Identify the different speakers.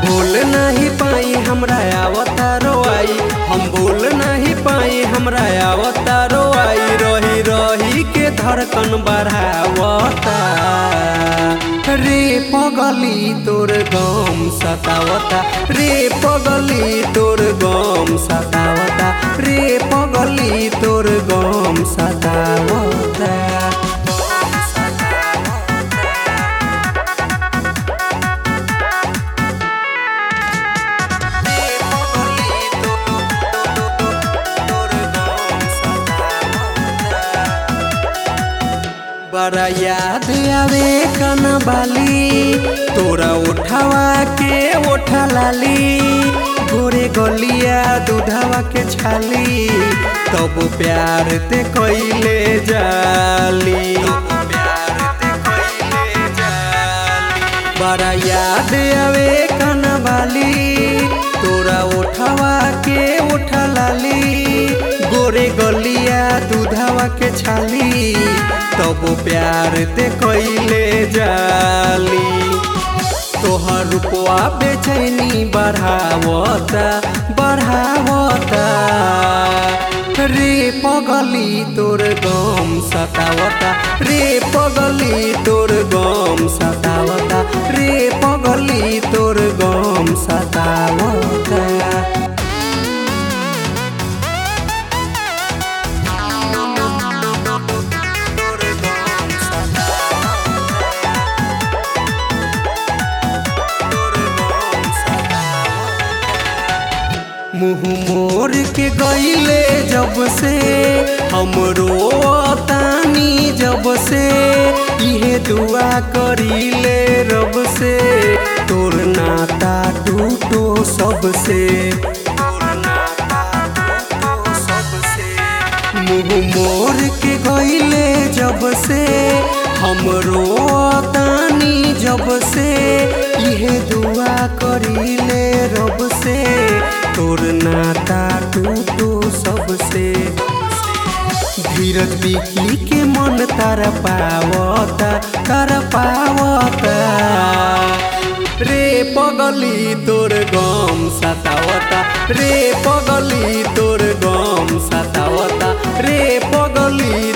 Speaker 1: बोल नहीं पाई हमरा आवता रोआई, हम बोल नहीं पाई हमरा आवता रोआई। रही रही के धड़कन बढ़ावता रे पगली तोर गम सतावता, रे पगली तोर गम सतावता, रे पगली तोर गम सतावता। बड़ा याद आवे कनबाली तोरा उठावा के उठा लाली, गोरे गलिया दूधावा के छाली, तब प्यार ते कइले जाली। बड़ा याद आवे कनबाली तोरा उठावा के उठा लाली, गोरे गलिया दूधावा के छाली, तब प्यार ते कइले जाली। तोहर रुपवा बेचैनी बढ़ावता बढ़ावता रे पगली तोर गम सतावता, रे पगली तोर गम सतावता, रे पगली तोर गम सतावता। मुँह मोर के गईले जब से हमरो तानी, जब से इहे दुआ करीले रब से, तोर नाता टूटो सबसे, मुँह मोर के गईले जब से हमरो तानी, जब से इहे दुआ करीले रब से, तोर नाता टूटो सबसे। धीरज बिकी के मन तारा पावता तारा पावता रे पगली तोर गम सतावता, रे पगली तोर गम सतावता, रे पगली